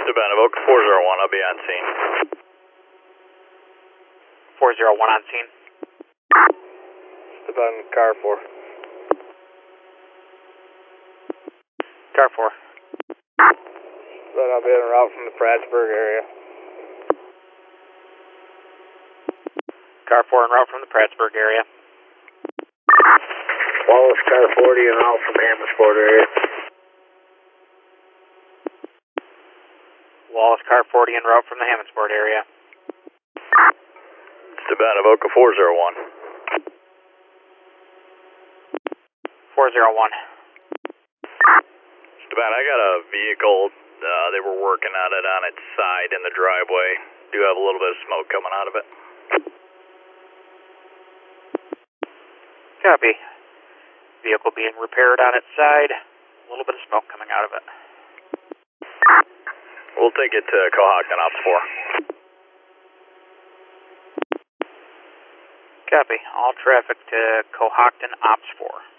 Savannah Evoke 401, I'll be on scene. 401 on scene. Savannah car 4. Car 4. Then I'll be en route from the Prattsburg area. Car 4 en route from the Prattsburg area. Wallace car 40 en route from Hammondsport area. Wallace car 40 en route from the Hammondsport area. Savannah Evoke 401. 401. Savannah, I got a vehicle. They were working on it on its side in the driveway. Do have a little bit of smoke coming out of it. Copy. Vehicle being repaired on its side. A little bit of smoke coming out of it. We'll take it to Cohocton Ops 4. Copy. All traffic to Cohocton Ops 4.